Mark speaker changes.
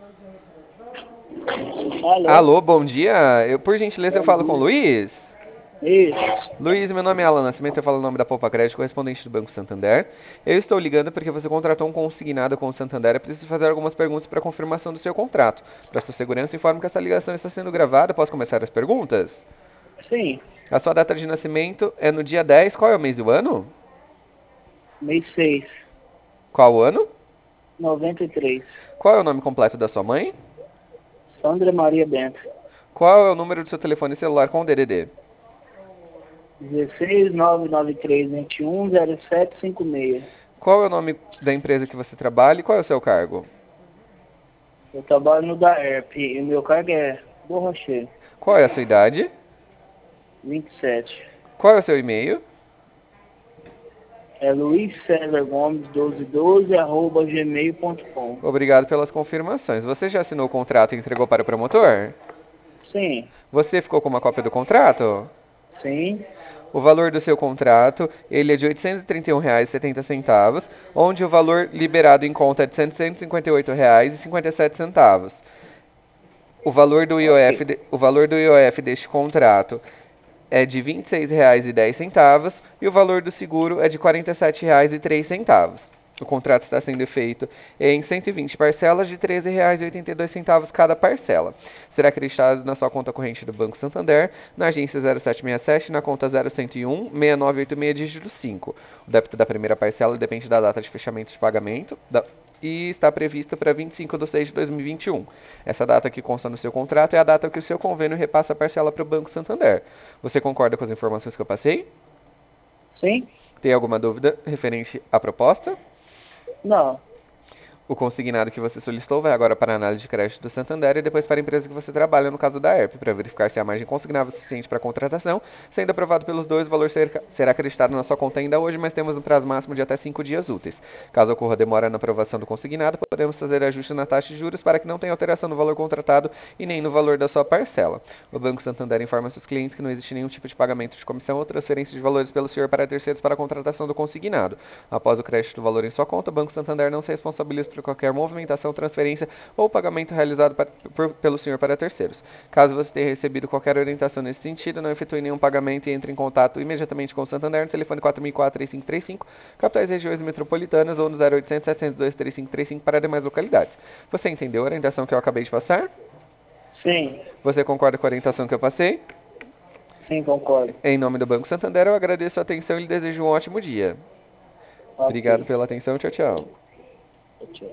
Speaker 1: Alô?
Speaker 2: Alô, bom dia. Por gentileza, eu
Speaker 1: Bom
Speaker 2: falo com o
Speaker 1: dia.
Speaker 2: Luiz.
Speaker 1: Isso.
Speaker 2: Luiz, meu nome é Alan Nascimento, eu falo o nome da Poupa Crédito, correspondente do Banco Santander. Eu estou ligando porque você contratou um consignado com o Santander. Eu preciso fazer algumas perguntas para confirmação do seu contrato. Para sua segurança, informo que essa ligação está sendo gravada. Posso começar as perguntas?
Speaker 1: Sim,
Speaker 2: A sua data de nascimento é no dia 10. Qual é o mês do ano?
Speaker 1: mês 6,
Speaker 2: Qual o ano?
Speaker 1: 93.
Speaker 2: Qual é o nome completo da sua mãe?
Speaker 1: Sandra Maria Bento.
Speaker 2: Qual é o número do seu telefone celular com o DDD?
Speaker 1: 16 993 21 0756.
Speaker 2: Qual é o nome da empresa que você trabalha e qual é o seu cargo?
Speaker 1: Eu trabalho no DAERP e o meu cargo é borracheiro.
Speaker 2: Qual é a sua idade?
Speaker 1: 27.
Speaker 2: Qual é o seu e-mail?
Speaker 1: É Luiz César Gomes 1212 @gmail.com.
Speaker 2: Obrigado pelas confirmações. Você já assinou o contrato e entregou para o promotor?
Speaker 1: Sim,
Speaker 2: Você ficou com uma cópia do contrato?
Speaker 1: sim,
Speaker 2: O valor do seu contrato, ele é de R$ 831,70, onde o valor liberado em conta é de R$ 758,57. O valor do
Speaker 1: ok.
Speaker 2: IOF, o valor do IOF deste contrato é de R$ 26,10 e o valor do seguro é de R$ 47,03. O contrato está sendo feito em 120 parcelas de R$ 13,82 cada parcela. Será acreditado na sua conta corrente do Banco Santander, na agência 0767, na conta 0101 6986 dígito 5. O débito da primeira parcela depende da data de fechamento de pagamento e está previsto para 25 de 6 de 2021. Essa data que consta no seu contrato é a data que o seu convênio repassa a parcela para o Banco Santander. Você concorda com as informações que eu passei?
Speaker 1: Sim?
Speaker 2: Tem alguma dúvida referente à proposta?
Speaker 1: Não.
Speaker 2: O consignado que você solicitou vai agora para a análise de crédito do Santander e depois para a empresa que você trabalha, no caso da ERP, para verificar se a margem consignável é suficiente para a contratação. Sendo aprovado pelos dois, o valor será acreditado na sua conta ainda hoje, mas temos um prazo máximo de até 5 dias úteis. Caso ocorra demora na aprovação do consignado, podemos fazer ajuste na taxa de juros para que não tenha alteração no valor contratado e nem no valor da sua parcela. O Banco Santander informa seus clientes que não existe nenhum tipo de pagamento de comissão ou transferência de valores pelo senhor para terceiros para a contratação do consignado. Após o crédito do valor em sua conta, o Banco Santander não se responsabiliza por qualquer movimentação, transferência ou pagamento realizado pelo senhor para terceiros. Caso você tenha recebido qualquer orientação nesse sentido, não efetue nenhum pagamento e entre em contato imediatamente com o Santander no telefone 4004-3535, capitais e regiões metropolitanas ou no 0800 702 3535 para demais localidades. Você entendeu a orientação que eu acabei de passar?
Speaker 1: Sim,
Speaker 2: Você concorda com a orientação que eu passei?
Speaker 1: sim, concordo.
Speaker 2: Em nome do Banco Santander, eu agradeço a atenção e lhe desejo um ótimo dia.
Speaker 1: Ok.
Speaker 2: Obrigado pela atenção. Tchau, tchau.
Speaker 1: Tchau.